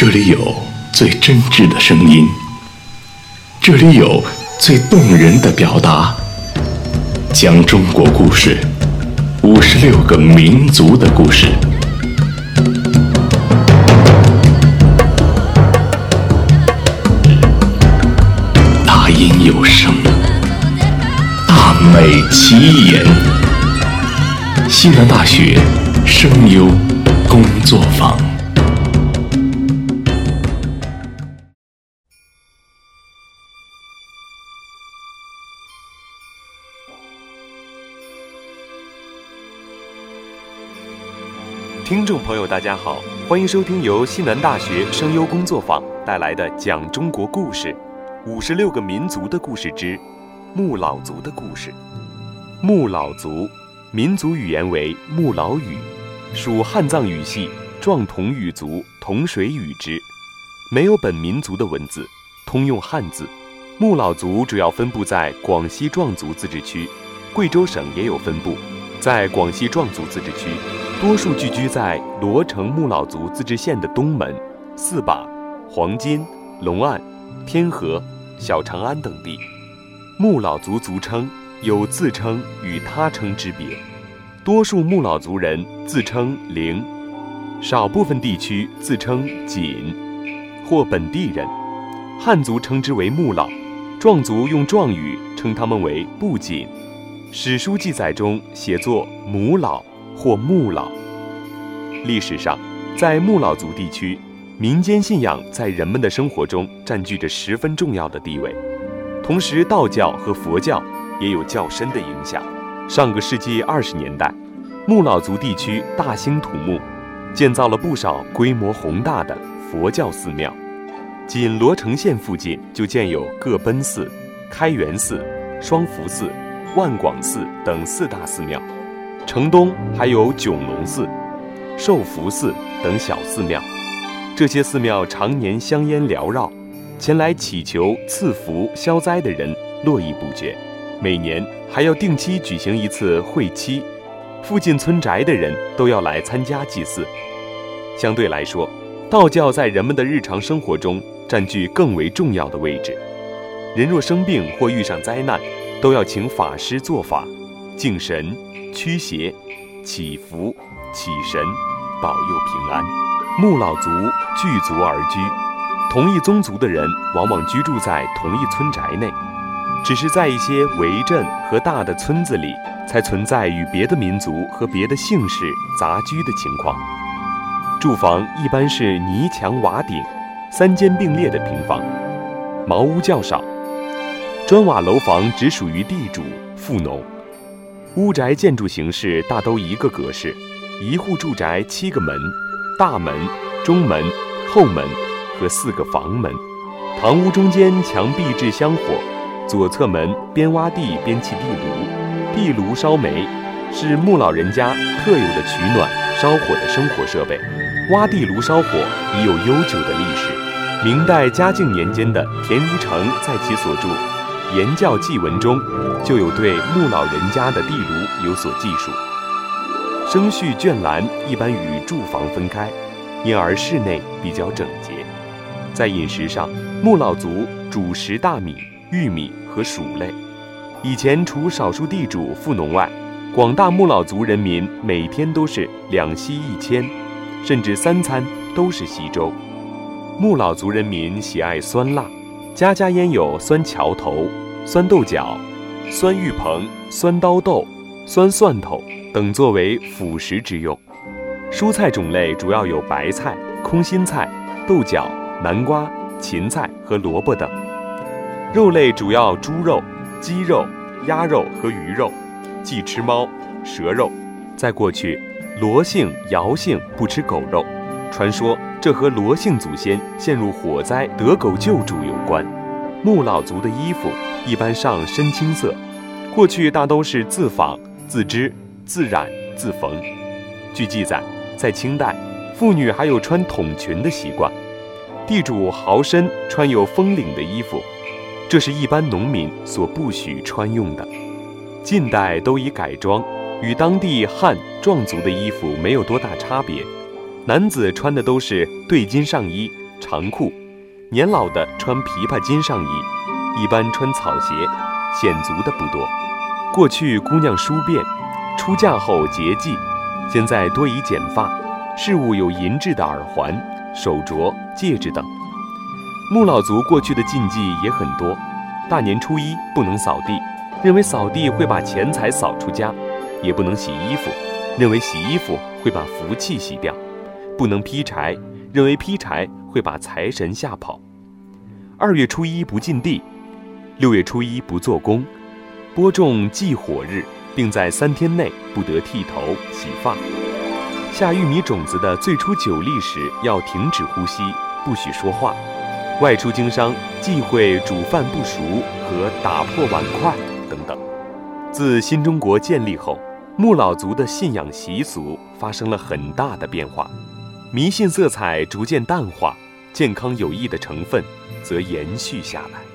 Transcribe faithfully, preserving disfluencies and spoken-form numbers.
这里有最真挚的声音，这里有最动人的表达，讲中国故事，五十六个民族的故事。大音有声，大美其言。西南大学声优工作坊。 听众朋友大家好，欢迎收听由西南大学声优工作坊带来的讲中国故事五十六个民族的故事之穆老族的故事。穆老族民族语言为穆老语，属汉藏语系壮同语族同水语支，没有本民族的文字，通用汉字。穆老族主要分布在广西壮族自治区，贵州省也有分布。在广西壮族自治区，多数聚居在罗城穆老族自治县的东门、四把、黄金、龙岸、天河、小长安等地。穆老族族称有自称与他称之别，多数穆老族人自称灵，少部分地区自称锦或本地人。汉族称之为穆老，壮族用壮语称他们为布锦。史书记载中写作母老或穆老。历史上，在穆老族地区，民间信仰在人们的生活中占据着十分重要的地位，同时道教和佛教也有较深的影响。上个世纪二十年代，穆老族地区大兴土木，建造了不少规模宏大的佛教寺庙。仅罗城县附近就建有各奔寺、开元寺、双福寺、万广寺等四大寺庙，城东还有炯龙寺、寿福寺等小寺庙。这些寺庙常年香烟缭绕，前来祈求赐福消灾的人络绎不绝。每年还要定期举行一次会期，附近村宅的人都要来参加祭祀。相对来说，道教在人们的日常生活中占据更为重要的位置。人若生病或遇上灾难，都要请法师做法，敬神、驱邪、祈福、祈神，保佑平安。穆老族聚族而居，同一宗族的人往往居住在同一村宅内，只是在一些围镇和大的村子里，才存在与别的民族和别的姓氏杂居的情况。住房一般是泥墙瓦顶、三间并列的平房，茅屋较少，砖瓦楼房只属于地主、富农。屋宅建筑形式大都一个格式，一户住宅七个门，大门、中门、后门和四个房门。堂屋中间墙壁置香火，左侧门边挖地边砌地炉，地炉烧煤是穆老人家特有的取暖烧火的生活设备。挖地炉烧火已有悠久的历史，明代嘉靖年间的田如成在其所著《言教纪文》中就有对穆老人家的地炉有所记述。生序圈栏一般与住房分开，因而室内比较整洁。在饮食上，穆老族主食大米、玉米和薯类。以前除少数地主、富农外，广大穆老族人民每天都是两稀一千，甚至三餐都是稀粥。穆老族人民喜爱酸辣，家家焉有酸荞头、酸豆角、酸芋蓬、酸刀豆、酸蒜头等作为辅食之用。蔬菜种类主要有白菜、空心菜、豆角、南瓜、芹菜和萝卜等。肉类主要猪肉、鸡肉、鸭肉和鱼肉，忌吃猫、蛇肉。在过去，罗姓、姚姓不吃狗肉，传说这和罗姓祖先陷入火灾得狗救助有关。穆老族的衣服一般上深青色，过去大都是自纺、自织、自染、自缝。据记载，在清代，妇女还有穿筒裙的习惯，地主豪绅穿有风领的衣服，这是一般农民所不许穿用的。近代都已改装，与当地汉壮族的衣服没有多大差别。男子穿的都是对襟上衣， 长裤，年老的穿琵琶筋上衣，一般穿草鞋，显足的不多。过去姑娘梳辫，出嫁后结髻，现在多以剪发，饰物有银质的耳环、手镯、戒指等。穆老族过去的禁忌也很多，大年初一不能扫地，认为扫地会把钱财扫出家；也不能洗衣服，认为洗衣服会把福气洗掉；不能劈柴，认为劈柴会把财神吓跑。二月初一不进地，六月初一不做工，播种忌火日，并在三天内不得剃头洗发。下玉米种子的最初九粒时要停止呼吸，不许说话。外出经商忌讳煮饭不熟和打破碗筷等等。自新中国建立后，穆老族的信仰习俗发生了很大的变化，迷信色彩逐渐淡化，健康有益的成分则延续下来。